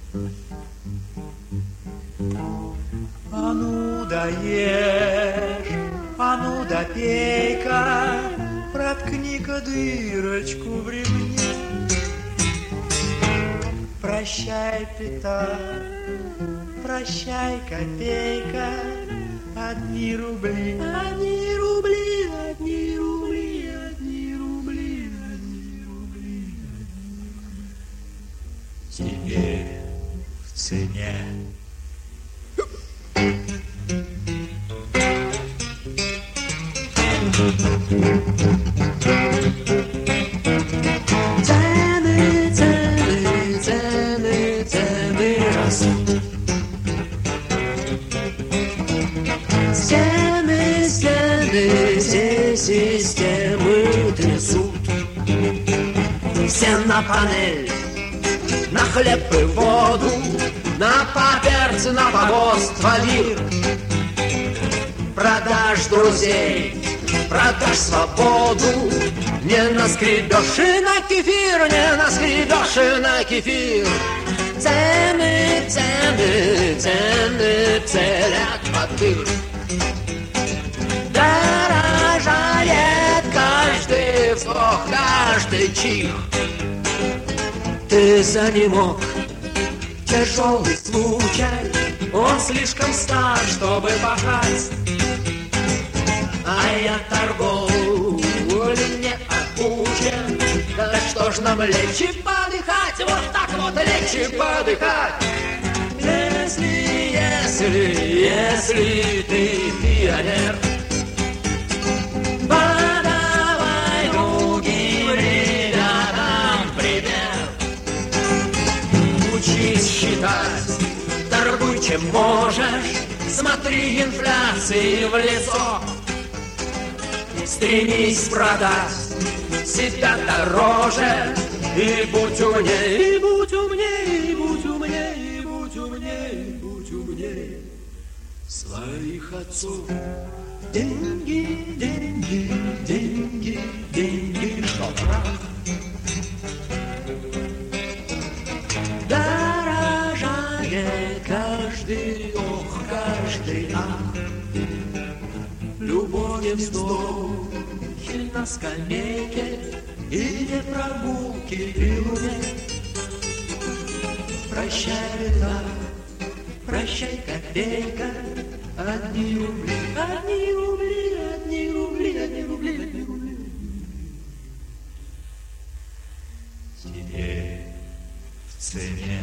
А ну да ешь, а ну да пей-ка, проткни-ка дырочку в ремне. Прощай, пятак, прощай, копейка, одни рубли, одни рубли, одни рубли, одни рубли, одни рубли. Теперь в цене. Цены, цены, цены, цены растут. Стены, стены, все системы трясут. Все на панель, на хлеб и воду, на паперцы, на погост, валир. Продашь друзей, продашь свободу, не наскребешь и на кефир, не наскребешь и на кефир. Цены, цены, цены целят потыр. Дорожает каждый вздох, каждый чих. Ты занемог, тяжелый случай, он слишком стар, чтобы пахать. А я торговлю не обучен, да что ж нам легче подыхать, вот так вот легче подыхать. Если ты пионер, подавай другим ребятам пример. Учись считать, торгуй чем можешь, смотри инфляции в лицо. Стремись продать себя дороже, и будь умней, и будь умней, и будь умней, и будь умней, и будь умней своих отцов. Деньги, деньги, деньги, деньги, что прах. Дорожает каждый ох, каждый ах. Любовь вздохи на скамейке или прогулки при луне. Прощай, беда, прощай, копейка, одни рубли, одни рубли, одни рубли, одни рубли, одни рубли. Теперь в цене.